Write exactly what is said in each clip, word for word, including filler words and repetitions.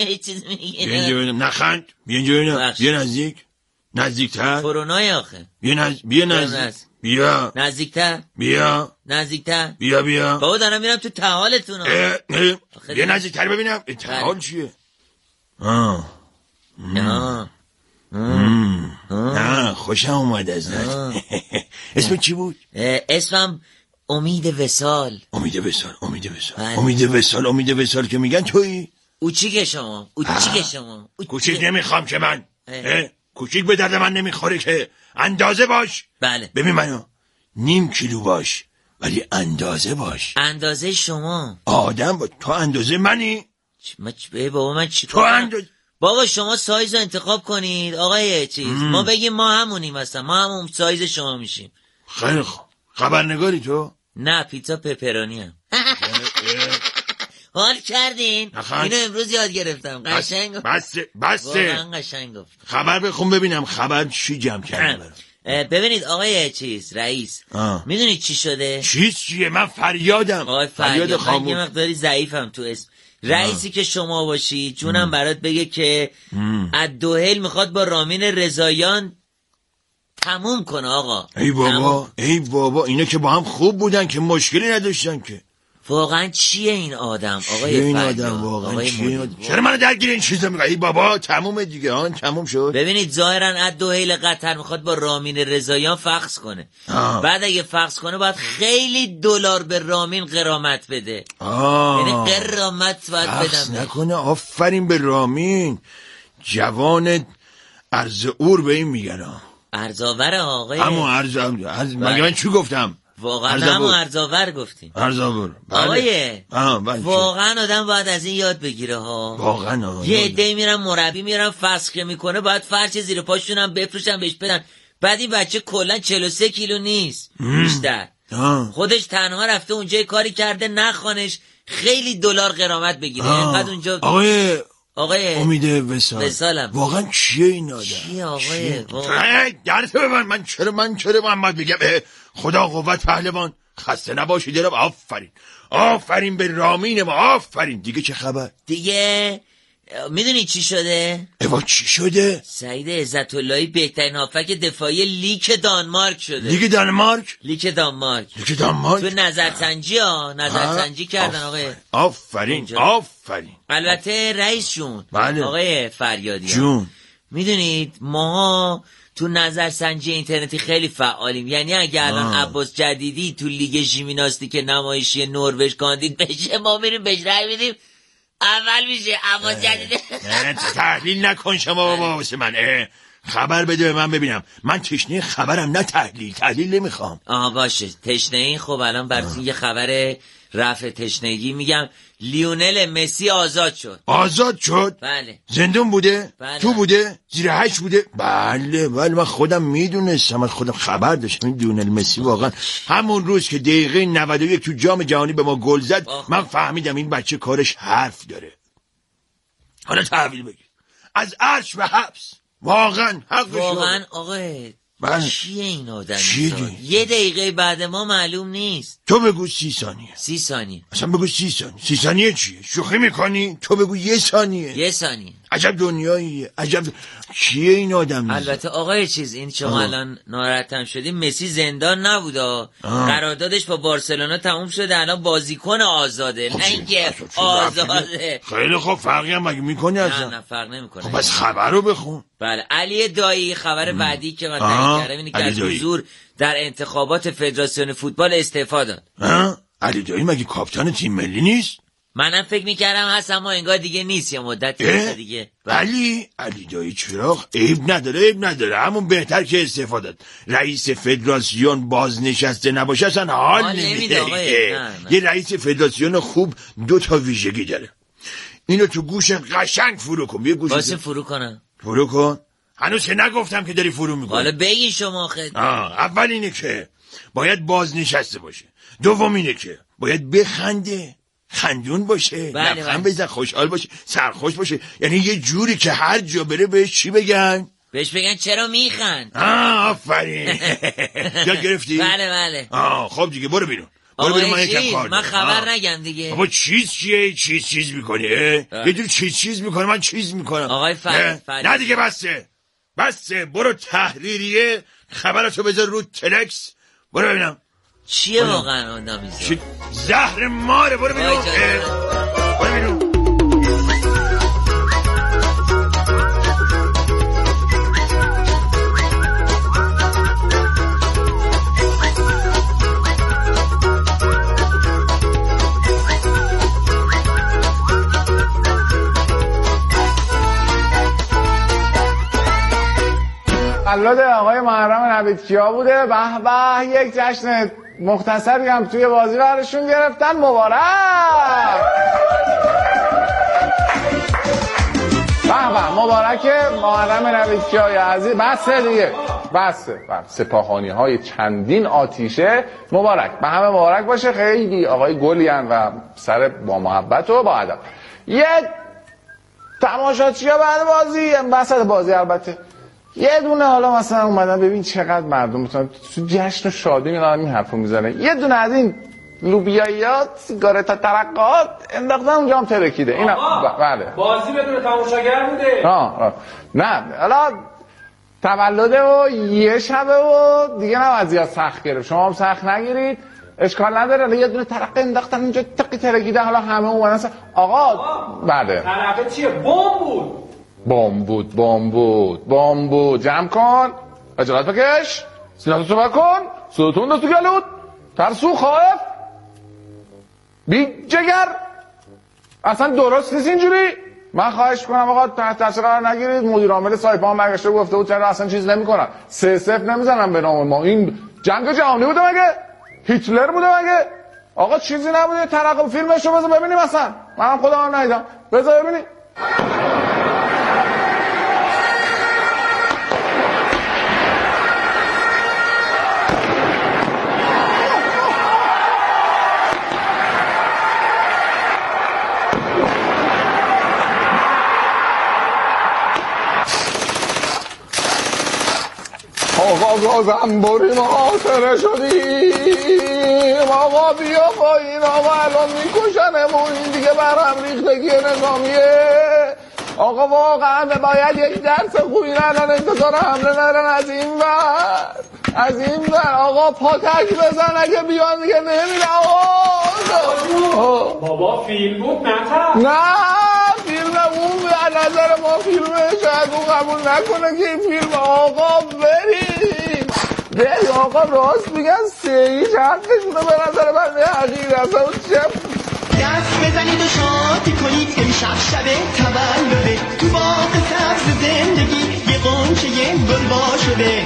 چیز میگه. بیا اینجا ببینم. نخند. بیا اینجا ببینم. بیا نزدیک. نزدیکتر. کرونای آخه. بیا نز... بیا نزدیک. بیا. نزدیکتر. بیا. نزدیکتر. بیا بیا. بابا دارم میرم تو تحالتون. بیا نزدیکتر ببینم. تحال چیه؟ آه. آه. نه خوشم اومد ازت. اسم چی بود؟ اسمم امید وصال. امید وصال. امید وصال. امید وصال. امید وصال که میگن تویی؟ اوچیک شما. اوچیک شما. کوچیک نمیخوام که من. کوچیک به درد من نمیخوره که. اندازه باش. بله. ببین منو. نیم کیلو باش ولی اندازه باش. اندازه شما؟ آدم با تو اندازه منی؟ ما چ... بابا من چی تو اندازه بابا شما سایز رو انتخاب کنید آقای چیز ام. ما بگیم ما همونیم مثلا ما همون سایز شما میشیم. خیلی خوب. خبرنگاری تو؟ نه پیتزا پپرونی هم. حال کردین؟ اینو امروز یاد گرفتم. قشنگ بسه بسه واقعا قشنگ گفت. خبر بخون ببینم خبر چی جمع کردن. ببینید آقای چیز رئیس میدونید چی شده؟ چیز چیه؟ من فریادم. آقای فریاد خاموش. من یه مقداری ضعیفم تو اسم. رئیسی که شما باشی جونم ام. برات بگه که از دوهل میخواد با رامین رضاییان تموم کنه آقا. ای بابا تموم. ای بابا اینا که با هم خوب بودن که مشکلی نداشتن که. واقعا چیه این آدم آقای این آدم واقعا چیه؟ چرا منو درگیر این چیزا میگه؟ ای بابا تمومه دیگه آن تموم شد. ببینید ظاهرا از دوهیل قطر میخواد با رامین رضاییان فخس کنه. آه. بعد اگه فخس کنه باید خیلی دلار به رامین غرامت بده. یعنی غرامت باید بدم. فخس نکنه. آفرین به رامین. جوان ارزعور به این میگن. ارزاور آقای همون ارزاور. ارز... مگه من چی گفتم؟ واقعا همون ارزاور گفتیم. ارزاور. آقای واقعا آدم باید از این یاد بگیره ها. واقعا آقا. یه عده میرن مربی میرن فسخ میکنه باید فرش زیر پاشون هم بفروشن بهش بدن. بعد این بچه کلا چهل و سه کیلو نیست بیشتر. خودش تنها رفته اونجا کاری کرده نخوانش خیلی دلار غرامت بگیره. اینقدر اونجا آقای آقای امید وصال. وصالم. واقعا چیه این آدم؟ چیه آقای؟ درسته به من. من چرا من چرا من باید بگم خدا قوت پهلوان خسته نباشی درم. آفرین آفرین به رامین ما. آفرین. دیگه چه خبر؟ دیگه میدونی چی شده؟ ایوا چی شده؟ سعید عزت اللهی بهترین هافک دفاعی لیگ دانمارک شده. لیگ دانمارک؟ لیگ دانمارک. لیگ دانمارک. تو نظرسنجی ها نظرسنجی کردن آقای. آفرین آفرین. البته رئیس جون. بله. آقای فریادی جون. میدونید ما تو نظرسنجی اینترنتی خیلی فعالیم. یعنی اگه الان عباس جدیدی تو لیگ ژیمناستیک نمایشی نروژ کاندید بشه ما میریم بهش رای میدیم اول میشه. عباس جدیدی نه تحلیل نکن شما بابا واسه من. خبر بده به من ببینم. من تشنه خبرم نه تحلیل. تحلیل نمیخوام. آها باشه تشنه این. خب الان براتون یه خبر رفع تشنگی میگم. لیونل مسی آزاد شد. آزاد شد؟ بله. زندون بوده؟ بله. تو بوده؟ زیر هشت بوده؟ بله بله من خودم میدونستم. من خودم خبر داشتم. این لیونل مسی واقعا همون روز که دقیقه نود و یک تو جام جهانی به ما گل زد من فهمیدم این بچه کارش حرف داره. حالا تحویل بگیر از عرش به حبس. واقعا حقش. واقعا آقای بله. چیه این آدم؟ یه دقیقه بعد ما معلوم نیست. تو بگو سی ثانیه. سی ثانیه. اصلا بگو سی ثانیه. سی ثانیه چیه؟ شوخی میکنی؟ تو بگو یه ثانیه. یه ثانیه. عجب دنیاییه. عجب چیه این آدم میزه؟ البته آقای چیز این شما آه. الان ناراحتم شدی. مسی زندان نبوده. قراردادش با بارسلونا تموم شده. الان بازیکن آزاده. نه اینکه آزاده. خیلی خوب. فرقی هم مگه میکنی اصلا؟ نه نه فرق نمیکنه. خب بس خبر رو بخون. بله. علی دایی خبر بعدی که من تایید کردم اینه که از حضور در انتخابات فدراسیون فوتبال استعفا داد. علی دایی مگه کاپیتان تیم ملی نیست؟ منم فکر میکردم هست اما انگار دیگه نیست. یا مدت دیگه. علی علی دایی چراغ عیب نداره عیب نداره. همون بهتر که استعفا داد. رئیس فدراسیون بازنشسته نباشه اصلا حال نمیده. یه رئیس فدراسیون خوب دو تا ویژگی داره. اینو تو گوش قشنگ فرو کن. یه گوش واسه فرو کنم. فرو کن. هنوز که نگفتم که داری فرو میکنی. حالا بگی شما خیلی. اول اینه که باید بازنشسته باشه. دوم اینه که باید بخنده. خندون باشه. لبخند بزن. خوشحال باشه. سرخوش باشه. یعنی یه جوری که هر جا بره بهش چی بگن؟ بهش بگن چرا میخند. آه آفرین. یاد گرفتی؟ بله بله. آه خب دیگه برو بیرون. برو برو من یکم کار من خبر نگم دیگه. بابا چیز چیه؟ چیز چیز میکنی؟ یه دور چیز چیز میکنه من چیز میکنم. آقای فرید نه دیگه بسته بسته. برو تحریریه خبرشو بذار رو تلکس. برو ببینم چیه واقعا آدمیزا؟ زهر ماره. برو ببینم برو ببینم. تولد آقای محرم نویدکیا بوده. به به یک جشن مختصری هم توی بازی برشون گرفتن. مبارک. به به مبارک محرم نویدکیای عزیز. بسه دیگه بسه. سپاهانی های چندین آتیشه مبارک به همه مبارک باشه. خیلی آقای گلیان و سر با محبت و با ادب. یه تماشاچی‌ها بعد بازی وسط بازی البته یه دونه حالا مثلا اومدن ببین چقدر مردم میتونن تو جشن و شادی میدارن این حرفو میزنن. یه دونه از این لوبیاییات سیگارتا ترقات انداختن اونجا هم ترکیده. اینا بله بازی بدون تماشاگر بوده. آه آه. نه حالا تولده و یه شبه و دیگه نباید زیاد سخت گرفت. شما هم سخت نگیرید اشکال نداره. یه دونه ترقه انداختن اونجا تقی ترکیده. حالا همه اومدن آقا بله ترقه چیه؟ بمب بود. بمب بود بمب بود بمب بود. جمع کن اجالت بکش سیناتو صحبت کن صداتون دستو گلود ترسو خواهف بی جگر اصلا درست نیست اینجوری. من خواهش کنم آقا تحت تاثیر قرار نگیرید. مدیر عامل سایپا هم برگشته گفته بود چرا اصلا چیز نمیکنن سه صفر نمیزنن به نام ما. این جنگ جهانی بوده مگه؟ هیتلر بوده مگه؟ آقا چیزی نبوده. ترقه فیلمشو بذار ببینیم اصلا. منم خودم ندیدم. بذار ببینیم. آقا گازم بریم آخره شدیم. آقا بیا پایین. آقا الان میکشنمون. این دیگه برهم ریختگی نظامیه. آقا واقعا باید یک درس خوبی الان انتظار حمله نرن از این ور از این ور. آقا پاتک بزن اگه بیان دیگه نمیره. آقا بابا فیلم بود نه نه فیلم اون به نظر ما فیلمه. شاید اون قبول نکنه که این فیلم. آقا بریم بریم. آقا راست میگن سه ایش حقش بوده به نظر من. به حقیقت اصلا چه دست بزنید و شادی کنید امشب شب تولده. تو باغ سبز زندگی یه قنچه یه گل با شده.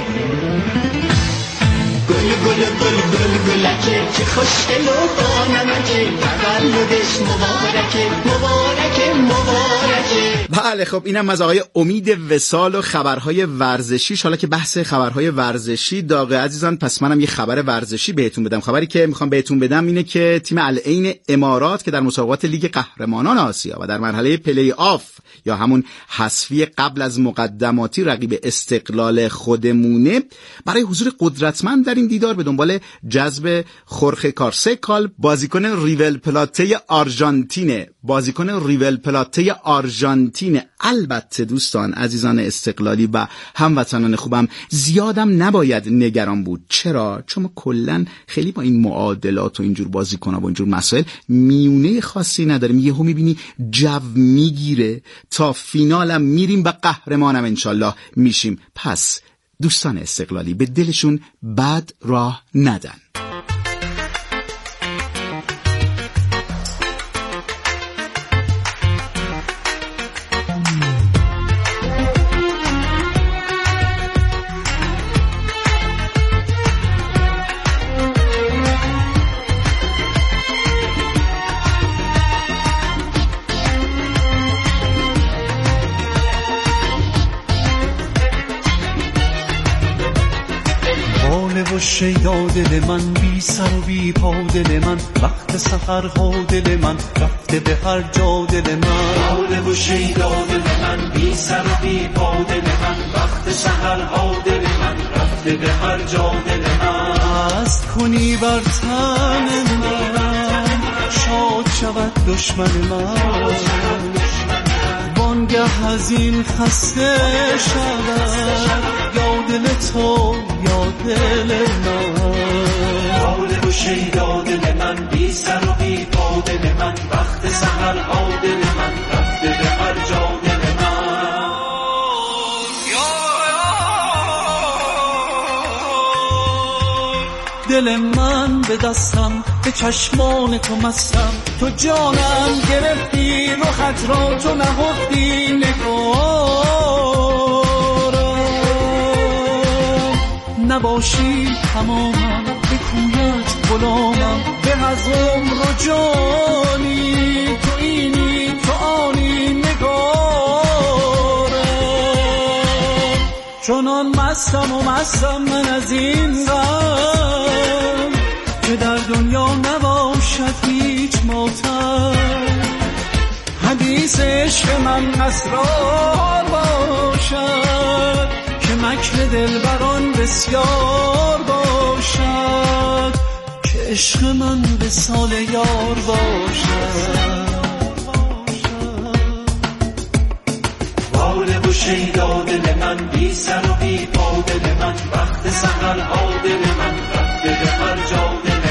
گل گل گل گل گلکه چه خوشگل و بانمکه. تولدش مبارکه مبارکه مبارکه. بله خب اینم از آقای امید وصال و خبرهای ورزشیش. حالا که بحث خبرهای ورزشی داغه عزیزان پس منم یه خبر ورزشی بهتون بدم. خبری که میخوام بهتون بدم اینه که تیم العین امارات که در مسابقات لیگ قهرمانان آسیا و در مرحله پلی آف یا همون حذفی قبل از مقدماتی رقیب استقلال خودمونه برای حضور قدرتمند در این دیدار به دنبال جذب خورخه کارسکال بازیکن ریول پلاته آرژانتینه. بازیکن ریول پلاته آرژانتینه. البته دوستان عزیزان استقلالی و هموطنان خوبم زیادم نباید نگران بود. چرا؟ چون ما کلن خیلی با این معادلات و اینجور بازیکن‌ها و اینجور مسائل میونه خاصی نداریم. یهو میبینی جو میگیره تا فینالم میریم و قهرمانم انشالله میشیم. پس دوستان استقلالی به دلشون بد راه ندن. و شیدا دل من بی سر و بی پا دل من وقت سحرها دل من رفته به هر جا دل من. حاله و شیدا دل من بی سر و بی پا دل من وقت سحرها دل من رفته به هر جا دل من. از کنی بر تن من، شاد شود دشمن من، وانگه از این خسته شود یا دل تو یا دل من. حال و شیدا دل من، بی سر و بی پا دل من، وقت سحرها دل من، رفته به هر جا دل من. دل من به دستم، به چشمان تو مستم، تو جانم گرفتی، رخت را تو نهفتی نگارم. نباشی تمامم، به کویت غلامم، به از عمر و جانی، تو اینی تو آنی نگارم. چنان مستم و مستم من از این غم، که در دنیا نباشد هیچ ماتم. حدیث عشق من اسرار باشد، که مکر دلبران بسیار باشد، که عشق من به سال یار باشد. واله و شیدا دل من، بی سر و بی پا دل من، وقت سحرها دل من، رفته به هر جا دل من.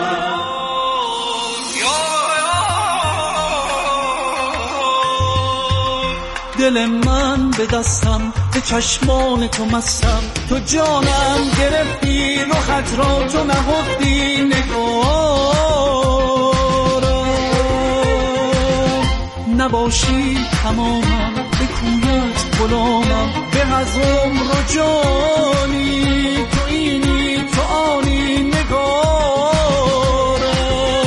دل من به دستم، به چشمان تو مستم، تو جانم گرفتی، رخت را تو نهفتی نگارم. نباشی تمامم، به کویت غلامم، به از عمر و جانی، تو اینی تو آنی نگارم.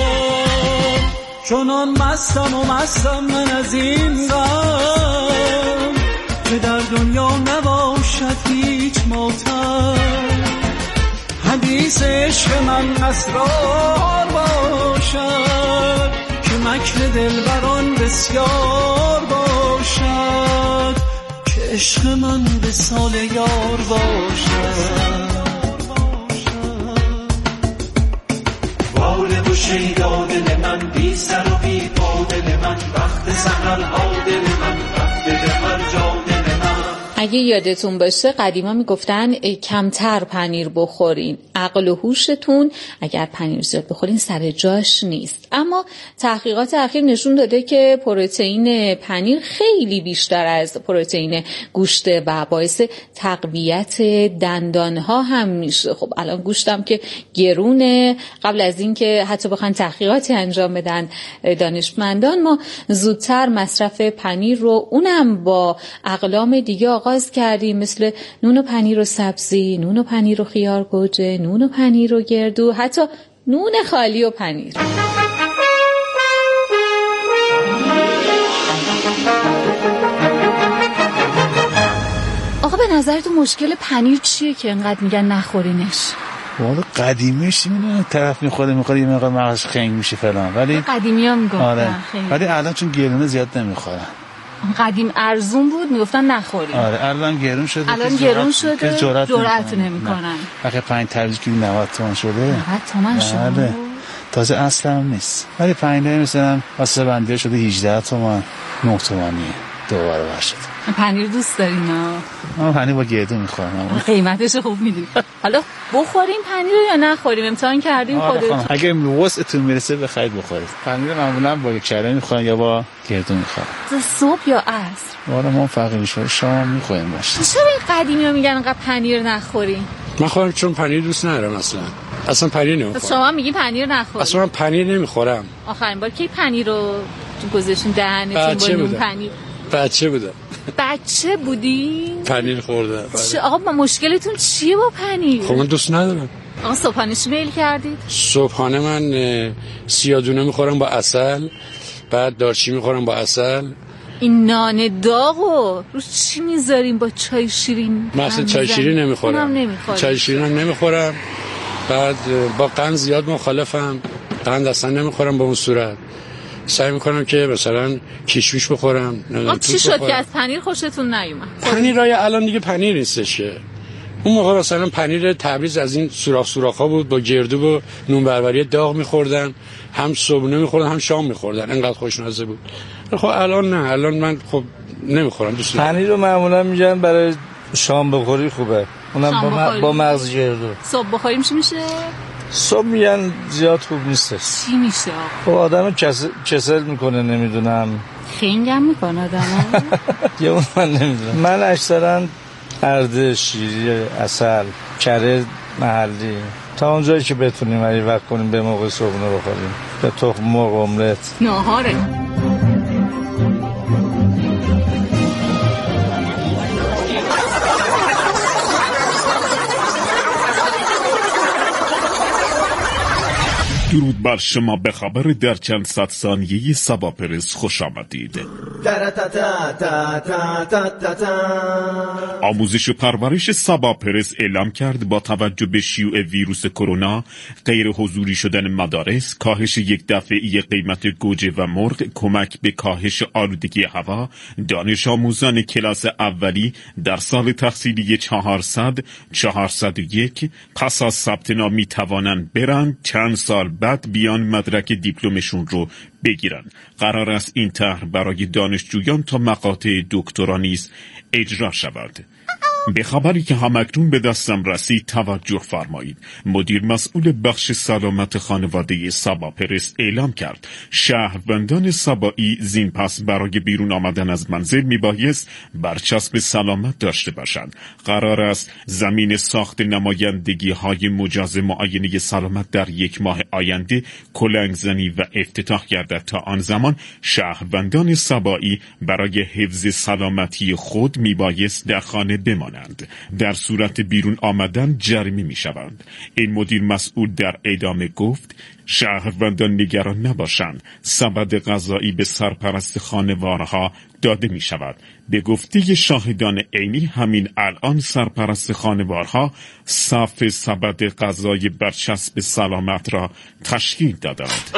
چنان مستم و مستم من از این غم، که در دنیا نباشد هیچ ماتم. حدیث عشق من اسرار باشد، که مکر دلبران بسیار باشد، که عشق من به سال یار باشد. واله و شیدا دل من، بی سر و بی پا دل من، وقت سحرها دل من، رفته به هر جا دل من. اگه یادتون باشه قدیما میگفتن کمتر پنیر بخورین، عقل و هوشتون اگر پنیر زیاد بخورین سر جاش نیست. اما تحقیقات اخیر نشون داده که پروتئین پنیر خیلی بیشتر از پروتئین گوشت و باعث تقویت دندانها هم میشه. خب الان گوشتم که گرونه، قبل از این که حتی بخوان تحقیقاتی انجام بدن دانشمندان، ما زودتر مصرف پنیر رو اونم با اقلام دیگه آغاز کردیم، مثل نون و پنیر و سبزی، نون و پنیر و خیار گوجه، نون و پنیر و گردو، حتی نون خالی و پنیر. آقا به نظرتون مشکل پنیر چیه که انقدر میگن نخورینش؟ والا قدیمیش میدونم طرف میخوره میخوره یه مقدار مغزش خنگ میشه فلان، ولی قدیمی ها میگفتن آره. ولی الان چون گرونه زیاد نمیخورن. قدیم ارزون بود میگفتن نخوریم. آره الان گرون شده، الان گرون شده که جرأت نمیکنن. آخه پنج تبریز کیلو نود تومان شده. نود تومان شده. تازه اصلا هم نیست. ولی پنیر مثلا واسه بنده شده هجده تومان، نه تومانیه، دو برابر شده. پنیر دوست دارین ها؟ من پنیر با گردو میخورم. قیمتش خوب میدونی. حالا بخوریم پنیر رو یا نخوریم؟ امتحان کردیم خودتون؟ اگه وسعتون میرسه بخرید بخورید. پنیر معمولا با یک کره میخورن یا با گردو میخورن. صبح یا عصر؟ والا ما فرقی میشه، شام میخوریم باشه. چرا این قدیمی‌ها میگن انقدر پنیر نخوریم؟ من خودم چون پنیر دوست ندارم اصلا. اصلا پنیر نمیخورم. شما میگی پنیر نخورید؟ اصلا من پنیر نمیخورم. آخرین بار کی پنیر رو گذاشتین دهنتون با نون پنیر؟ بچه بودم. بچه بودی؟ پنیر خوردم. چه آقا مشکلتون چیه با پنیر؟ خب من دوست ندارم. آقا صبحانه چی میل کردید؟ صبحانه من سیادونه میخورم با عسل، بعد دارچی میخورم با عسل. این نان داغو روش چی میذاریم با چای شیرین؟ من اصلا چای شیرین نمیخورم. چای شیرین هم نمیخورم. بعد با قند زیاد مخالفم. قند اصلا نمیخورم با اون صورت. سعی میکنم که مثلا کشمش بخورم. چی شد که از پنیر خوشتون نیومد؟ پنیر رای الان دیگه پنیر نیستش که. اون موقع مثلا پنیر تبریز از این سوراخ سوراخ‌ها بود، با گردو و نون بربری داغ می‌خوردن، هم صبحونه می‌خوردن هم شام می‌خوردن، انقدر خوشمزه بود. خب الان نه، الان من خب نمی‌خورم. دوست دارم پنیر رو معمولا میگن برای شام بخوری خوبه، اونم با, م... با مغز گردو. صبح بخوریم چی میشه؟ صبح میگن زیاد خوب نیستش. چی میشه؟ خب آدمو کس... کسل میکنه، نمیدونم خنگم میکنه آدمو. یه اون من نمیدونم. من اکثرا ارده، شیری، عسل، کره محلی، تا اونجایی که بتونیم ولی وقت کنیم به موقع صبحونه بخوریم، به تخم مرغ املت ناهاره. درود بر شما، به خبر در چند صد ثانیه‌ای سبا پرس خوش آمدید. آموزش و پرورش سبا پرس اعلام کرد با توجه به شیوع ویروس کرونا، غیر حضوری شدن مدارس، کاهش یک دفعی قیمت گوجه و مرغ، کمک به کاهش آلودگی هوا، دانش آموزان کلاس اولی در سال تحصیلی چهارصد چهارصد و یک پس از ثبت نام می توانند برند چند سال بعد بیان مدرک دیپلمشون رو بگیرن. قرار است این طرح برای دانشجویان تا مقاطع دکترا نیز اجرا شود. به خبری که همکنون به دستم رسید توجه فرمایید. مدیر مسئول بخش سلامت خانواده سبا پرس اعلام کرد شهروندان سبایی زین پس برای بیرون آمدن از منزل میبایست برچسب سلامت داشته باشند. قرار است زمین ساخت نمایندگی های مجاز معاینه سلامت در یک ماه آینده کلنگزنی و افتتاح گردد. تا آن زمان شهروندان سبایی برای حفظ سلامتی خود میبایست در خانه بمانند. در صورت بیرون آمدن جریمه می شوند. این مدیر مسئول در ادامه گفت شهروندان نگران نباشند، سبد غذایی به سرپرست خانوارها داده می شود. به گفته شاهدان عینی همین الان سرپرست خانوارها صف سبد غذای برچسب سلامت را تشکیل دادند.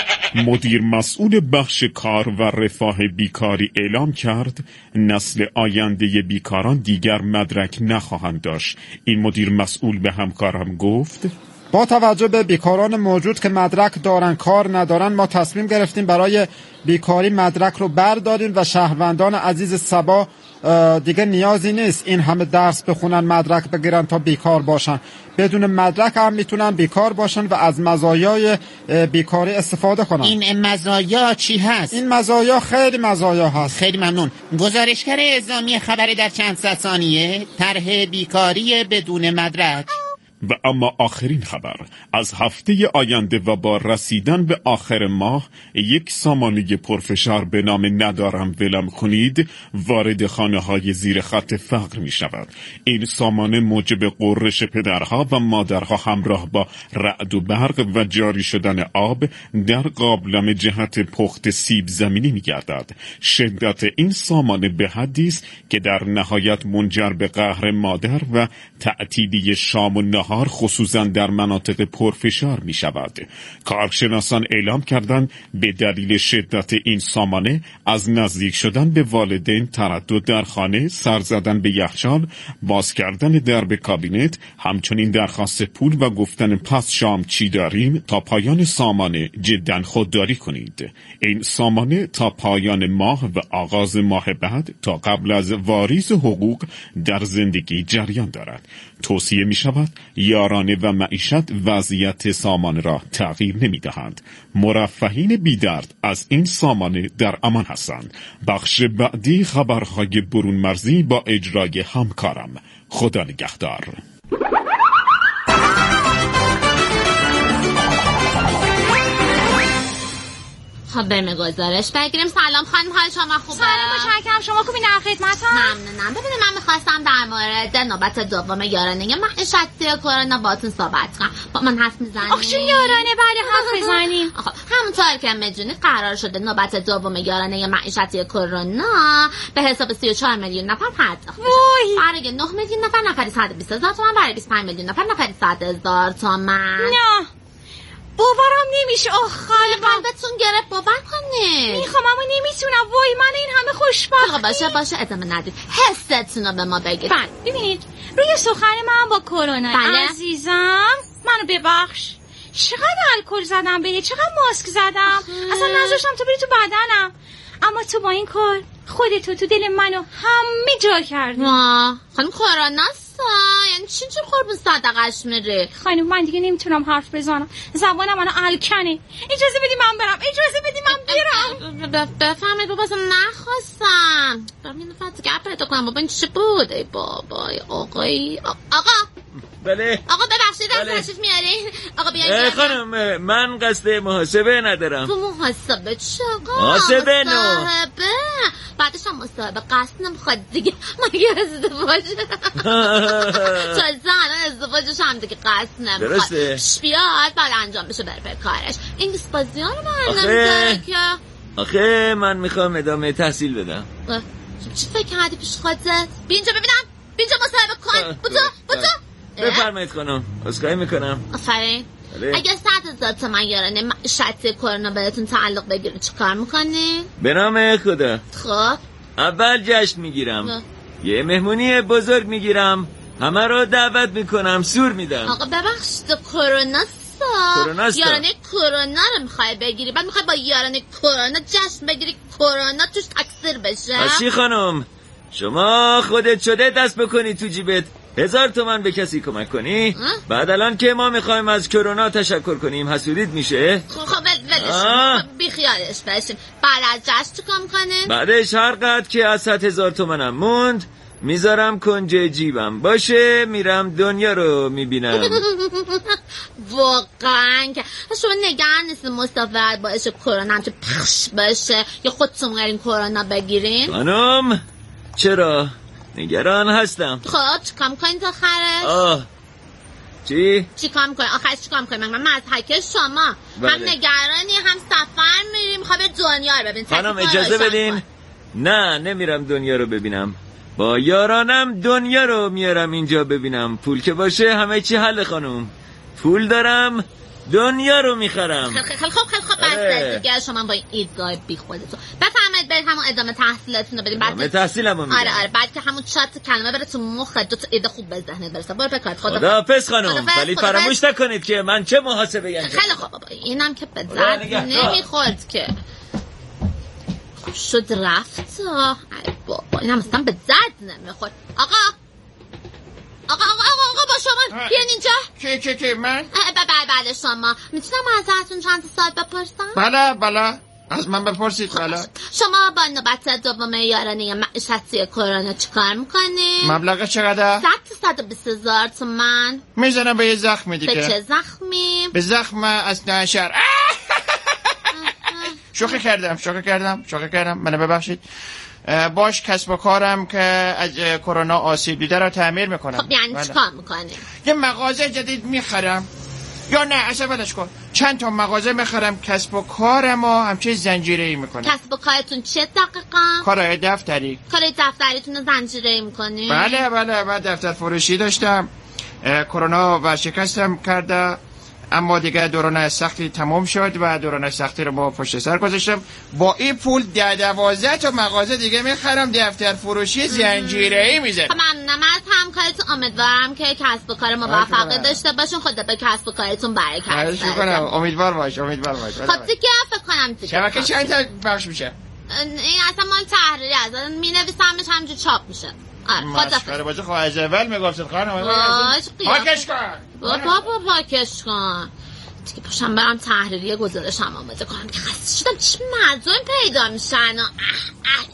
مدیر مسئول بخش کار و رفاه بیکاری اعلام کرد نسل آینده بیکاران دیگر مدرک نخواهند داشت. این مدیر مسئول به همکارم گفت با توجه به بیکاران موجود که مدرک دارن کار ندارن، ما تصمیم گرفتیم برای بیکاری مدرک رو برداریم و شهروندان عزیز سبا دیگه نیازی نیست این همه درس بخونن مدرک بگیرن تا بیکار باشن. بدون مدرک هم میتونن بیکار باشن و از مزایای بیکاری استفاده کنن. این مزایا چی هست؟ این مزایا خیلی مزایا هست. خیلی ممنون. گزارشگر اعزامی خبر در چند صد ثانیه، طرح بیکاری بدون مدرک. و اما آخرین خبر از هفته آینده و با رسیدن به آخر ماه یک سامانه پرفشار به نام ندارم ولم کنید وارد خانه های زیر خط فقر می شود. این سامانه موجب غرش پدرها و مادرها همراه با رعد و برق و جاری شدن آب در قابلمه جهت پخت سیب زمینی می گردد. شدت این سامانه به حدی است که در نهایت منجر به قهر مادر و تعطیلی شام و نهار خصوصا در مناطق پرفشار می شود. کارشناسان اعلام کردند به دلیل شدت این سامانه از نزدیک شدن به والدین، تردد در خانه، سر زدن به یخچال، باز کردن درب کابینت، همچنین درخواست پول و گفتن پس شام چی داریم تا پایان سامانه جدا خودداری کنید. این سامانه تا پایان ماه و آغاز ماه بعد تا قبل از واریز حقوق در زندگی جریان دارد. توصیه می شود یارانه و معیشت وضعیت سامانه را تغییر نمی دهند. مرفهین بیدرد از این سامانه در امان هستند. بخش بعدی خبرهای برون مرزی با اجرای همکارم. خدا نگهدار. خب بریم گزارش بگیریم. سلام خانم، حال شما خوبه؟ سلام متشکرم. شما خوبی؟ در خدمتم. ممنونم. ببینید من می‌خواستم در مورد نوبت دوم یارانه معیشتی کرونا باهاتون صحبت کنم. با من حرف می‌زنید؟ آخ چون یارانه بله حرف بزنیم. خب همونطور که می‌دونید قرار شده نوبت دوم یارانه معیشتی کرونا به حساب سی و چهار میلیون نفر پرداخت بشه. برای نه میلیون نفر نفری صد و بیست هزار تومان، برای بیست و پنج میلیون نفر نفری صد هزار تومان. نه باورم نمیشه. آخ خالقم قلبتون گرفت باور کنید. میخوام اما نمیتونم. وای من این همه خوشبختی. آقا باشه باشه ادامه ندید. حستون رو به ما بگید. بله ببینید روی سخن من با کرونا بله. عزیزم منو ببخش. چقدر الکل زدم به چقدر ماسک زدم. اصلا نذاشتم تو بری تو بدنم. اما تو با این کار خودتو تو دل منو همه جا کردی. واه خانم کوروناست. یعنی چی چی قربون صدقش میره؟ خانم من دیگه نمیتونم حرف بزنم. زبانم منو الکنه. اجازه بدی من برم. اجازه بدی من برم. بفهمید بابا اصلا نخواستم. برم یه نفر دیگه پیدا کنم. بابا این چی بود؟ ای بابای آقای آقا بله آقا ببخشید از بله. تشریف میارین. آقا بیاین. خانم من قصد محاسبه ندارم. تو محاسبه چه آقا؟ محاسبه نو. مصاحبه. بعدش هم مصاحبه قصد نمیخواد دیگه. مگه ازدواج تازه الان ازدواجش هم دیگه قصد نمیخواد. درسته. پیش بیاد بعد انجام بشه بره پر کارش. این دیسپازی ها رو من آخه نمیذاره که آخه من میخوام ادامه تحصیل بدم. چی فکر کردی پیش خودت؟ بیا اینجا ببینم. بیا اینجا مصاحبه کن. بودو بودو بفرمایید خانم. عذرخواهی میکنم. آفرین. اگه صد هزار تومن یارانه معیشتی کرونا بهتون تعلق بگیره چی کار میکنی؟ به نام خدا. خب اول جشن میگیرم. یه مهمونی بزرگ میگیرم. همه رو دعوت میکنم. سور میدم. آقا ببخشید کرونا کروناستا. یارانه کرونا رو میخوای بگیری بعد میخوای با یارانه کرونا جشن بگیری کرونا توش تکثیر بشه. اصی خانم شما خودت شده دست بکنی تو جیبت هزار تومن به کسی کمک کنی اه؟ بعد الان که ما میخوایم از کرونا تشکر کنیم حسودیت میشه؟ خب ولش بی خیالش بشیم. بعد از جشن چیکار میکنه؟ بعدش هر قدر که از صد هزار تومنم موند میذارم کنج جیبم باشه میرم دنیا رو میبینم. واقعا که شما نگران نیستید مسافرت باعث کرونا هم که پخش بشه یا خودتون قرین کرونا بگیرین؟ خانم چرا؟ نگران هستم. خب چیکار میکنین تا آخرش؟ آه چی؟ چیکار میکنین؟ آخرش چیکار میکنین؟ من مضحکه شما بله. هم نگرانی هم سفر میریم میخوام به دنیا رو ببین. خانم اجازه بدین. نه نمیرم دنیا رو ببینم. با یارانم دنیا رو میارم اینجا ببینم. پول که باشه همه چی حل خانم. پول دارم دنیا رو میخرم. خیلی خیلی خوب خیلی خوب بسته دیگه شما با این ایدگاه بی خودتون. بفهمید برید همون ادامه تحصیلتون رو بدین. ادامه تحصیلمو میدم. آره آره بعد که همون چت کلمه بره تو مخت دو تا ایده خوب به ذهنت برسه. برو بکات خدا. خداحافظ خانم. ولی فراموش نکنید که من چه محاسبه ای انجام. خیلی خوب بابا اینم که به درد نمیخورد که. شد رفت. ای بابا اینم اصلا به درد نمیخورد. آقا آقا آقا آقا, آقا با شما بیان اینجا. کی کی کی من؟ بله بله شما میتونم ازتون چند سال بپرسم؟ بله بله از من بپرسید. بله شما با نوبت دوم یارانه معیشتی کرونا چیکار میکنید؟ مبلغ چقدر؟ صد تا صد و بیست هزار تومن میزنم به یه زخم دیگه. به چه زخمی؟ به زخم از نشر. شوخی کردم شوخی کردم شوخی کردم منو ببخشید. باش کسب و کارم که از کرونا آسیب دیده رو تعمیر میکنم. خب یعنی چیکار میکنی؟ یه مغازه جدید میخرم یا نه اصلا ولش کن چند تا مغازه میخرم کسب و کارم و همچه زنجیره‌ای میکنم. کسب و کارتون چیه دقیقا؟ کارهای دفتری. کارهای دفتریتون رو زنجیره‌ای میکنی؟ بله بله من دفتر فروشی داشتم. کرونا و شکستم کرده اما دیگه دوران سختی تمام شد و دوران سختی رو ما پشت سر گذاشتم. با این پول ده دوازده تا مغازه دیگه میخرم دفتر فروشی زنجیره‌ای میزنم. ممنونم از همکارتون. امیدوارم که کسب و کار موفقی داشته باشون. خدا به کسب و کارتون برکت بده. امیدوار باش امیدوار باش. خب دیگه فکر کنم دیگه شبکه چند تا پخش میشه؟ این اصلا مال تحریری است. مینویسمش همینجوری چاپ میشه. مسخره بازی خب از اول میگفتید خانم. پاکش کن. بابا پاکش کن. دیگه پاشم برم تحریریه گزارش هم آماده کنم که خسته شدم. چه مردم پیدا میشن. اه اه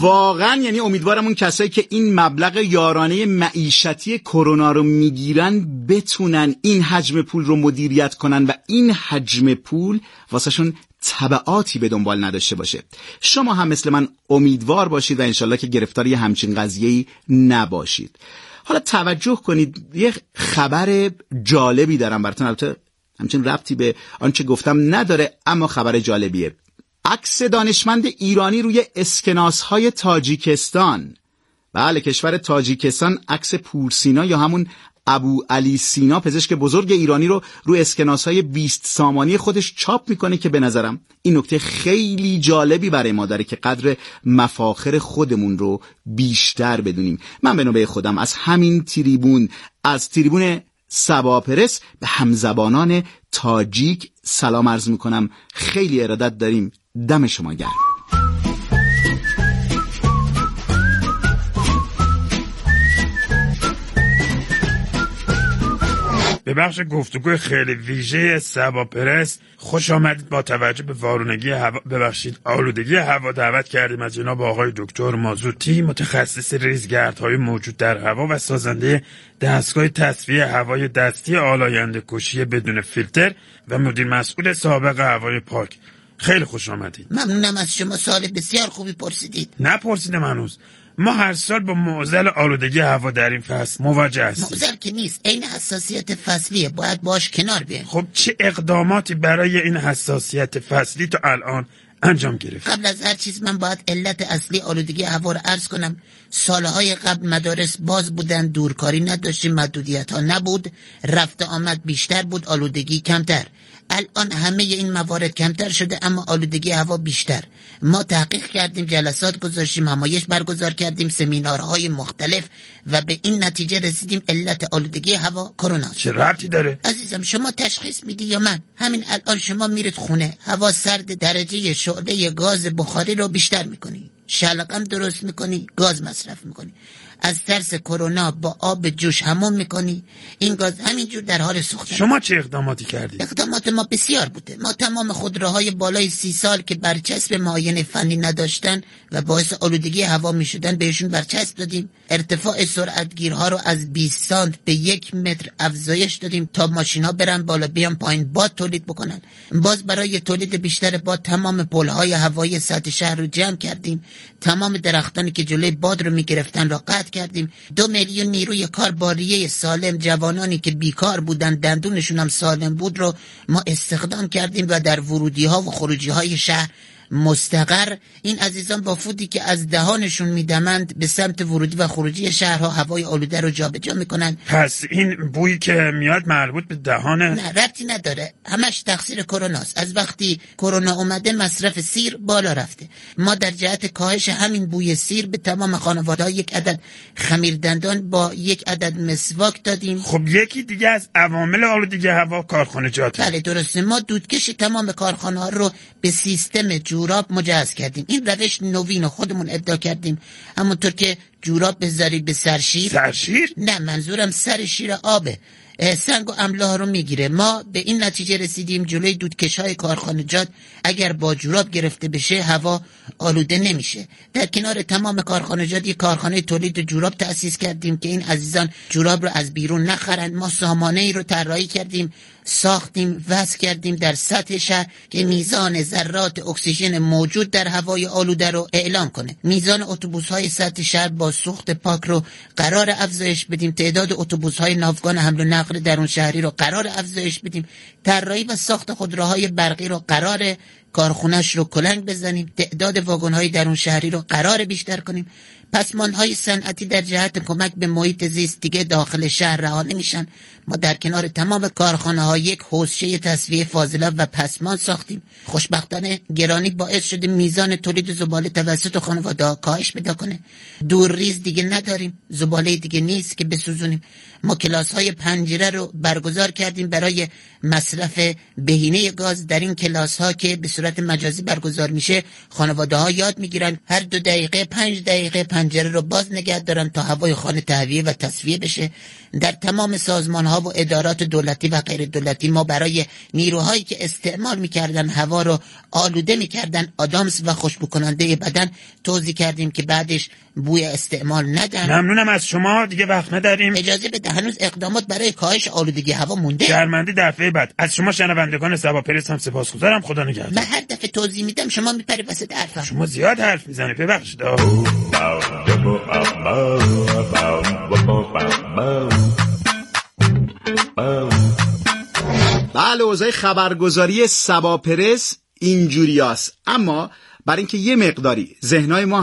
واقعا یعنی امیدوارم اون کسایی که این مبلغ یارانه معیشتی کرونا رو میگیرن بتونن این حجم پول رو مدیریت کنن و این حجم پول واسهشون تبعاتی به دنبال نداشته باشه. شما هم مثل من امیدوار باشید و انشالله که گرفتار یه همچین قضیه‌ای نباشید. حالا توجه کنید، یه خبر جالبی دارم براتون، البته همچین ربطی به آنچه گفتم نداره اما خبر جالبیه. عکس دانشمند ایرانی روی اسکناس‌های تاجیکستان. بله، کشور تاجیکستان عکس پورسینا یا همون ابو علی سینا، پزشک بزرگ ایرانی، رو روی اسکناس‌های بیست سامانی خودش چاپ میکنه که به نظرم این نکته خیلی جالبی برای ما داره که قدر مفاخر خودمون رو بیشتر بدونیم. من به نوبه خودم از همین تریبون، از تریبون سبا پرس، به همزبانان تاجیک سلام عرض میکنم. خیلی ارادت داریم. دم شما گرم. به بخش گفتگوی خیلی ویژه سبا پرس خوش آمدید. با توجه به وارونگی هوا، ببخشید آلودگی هوا، دعوت کردیم از جناب آقای دکتر مازوتی، متخصص ریزگردهای موجود در هوا و سازنده دستگاه تصفیه هوای دستی آلاینده کشی بدون فیلتر و مدیر مسئول سابق هوای پاک. خیلی خوش آمدید. ممنونم از شما، سوال بسیار خوبی پرسیدید. نپرسیدم هنوز. ما هر سال با معضل آلودگی هوا در این فصل مواجه هستیم. معضل که نیست، این حساسیت فصلیه، باید باش کنار بیایم. خب چه اقداماتی برای این حساسیت فصلی تا الان انجام گرفت؟ قبل از هر چیز من باید علت اصلی آلودگی هوا رو عرض کنم. سالهای قبل مدارس باز بودن، دورکاری نداشتیم، محدودیت ها نبود، رفت آمد بیشتر بود، آلودگی کمتر. الان همه این موارد کمتر شده اما آلودگی هوا بیشتر. ما تحقیق کردیم، جلسات گذاشتیم، همایش برگزار کردیم، سمینارهای مختلف و به این نتیجه رسیدیم علت آلودگی هوا کرونا. چه ربطی داره؟ عزیزم شما تشخیص میدی یا من؟ همین الان شما میرید خونه، هوا سرد، درجه شعله گاز بخاری رو بیشتر میکنی، شلقم درست میکنی، گاز مصرف میکنی، از ترس کرونا با آب جوش حموم میکنی، این گاز همینجور در حال سوختن. شما چه اقداماتی کردید؟ اقدامات ما بسیار بوده. ما تمام خودروهای بالای سی سال که برچسب معاینه فنی نداشتن و باعث آلودگی هوا میشدن بهشون برچسب دادیم. ارتفاع سرعتگیرها رو از بیست سانت به یک متر افزایش دادیم تا ماشینا برن بالا بیان پایین، باد تولید بکنن. باز برای تولید بیشتر باد تمام پلهای هوایی سطح شهر رو جمع کردیم، تمام درختانی که جلوی باد رو میگرفتن را قطع کردیم. دو میلیون نیروی کار با ریه سالم، جوانانی که بیکار بودن دندونشون هم سالم بود رو ما استخدام کردیم و در ورودی ها و خروجی های شهر مستقر. این عزیزان با فودی که از دهانشون میدمند به سمت ورودی و خروجی شهرها هوای آلوده رو جابجا میکنن. پس این بویی که میاد مربوط به دهانه؟ نه، ربطی نداره، همش تقصیر کروناست. از وقتی کرونا اومده مصرف سیر بالا رفته. ما در جهت کاهش همین بوی سیر به تمام خانواده‌ها یک عدد خمیر دندان با یک عدد مسواک دادیم. خب یکی دیگه از عوامل آلودگی هوا کارخانجات. بله درسته، ما دودکش تمام کارخانه‌ها رو به سیستم جوراب مجهز کردیم. این روش نوین و خودمون ابداع کردیم. همونطور که جوراب بذاری به سرشیر. سرشیر؟ نه، منظورم سر شیر آبه، سنگ و املاح رو میگیره. ما به این نتیجه رسیدیم جلوی دودکش های کارخانجات اگر با جوراب گرفته بشه هوا آلوده نمیشه. در کنار تمام کارخانجات یک کارخانه تولید جوراب تأسیس کردیم که این عزیزان جوراب رو از بیرون نخرن. ما سامانه ای رو طراحی کردیم، ساختیم، وضع کردیم در سطح شهر که میزان ذرات اکسیژن موجود در هوای آلوده رو اعلام کنه. میزان اتوبوس‌های سطح شهر با سوخت پاک رو قرار افزایش بدیم. تعداد اتوبوس‌های ناوگان حمل و نقل درون شهری رو قرار افزایش بدیم. طراحی و ساخت خودروهای برقی رو قرار کارخونه‌اش رو کلنگ بزنیم. تعداد واگن‌های درون شهری رو قرار بیشتر کنیم. پسماندهای صنعتی در جهت کمک به محیط زیست دیگه داخل شهر رها نمیشن. ما در کنار تمام کارخانه ها یک حوضچه تصفیه فاضلاب و پسمان ساختیم. خوشبختانه گرانی باعث شده میزان تولید زباله توسط خانواده‌ها کاهش پیدا کنه. دور ریز دیگه نداریم، زباله دیگه نیست که بسوزونیم. ما کلاس های پنجره رو برگزار کردیم برای مصرف بهینه گاز. در این کلاس ها که به صورت صورت مجازی برگزار میشه، خانواده ها یاد میگیرن هر دو دقیقه پنج دقیقه پنجره رو باز نگه دارن تا هوای خانه تهویه و تصفیه بشه. در تمام سازمان ها و ادارات دولتی و غیر دولتی ما برای نیروهایی که استعمال میکردن هوا رو آلوده میکردن آدامس و خوشبو کننده بدن توضیح کردیم که بعدش بوی استعمال ندن. ممنونم از شما، دیگه وقت نداریم. اجازه بده هنوز اقدامات برای کاهش آلودگی هوا مونده. شرمنده دفعه بعد. از شما شنوندگان سبا پرس هم سپاسگزارم. خدا نگهدار. من هر دفعه توضیح میدم شما میپری وسط حرفم. شما زیاد حرف میزنی، ببخشید. بله، اوضاع خبرگزاری سبا پرس اینجوریاست، اما برای اینکه یه مقداری ذهنای ما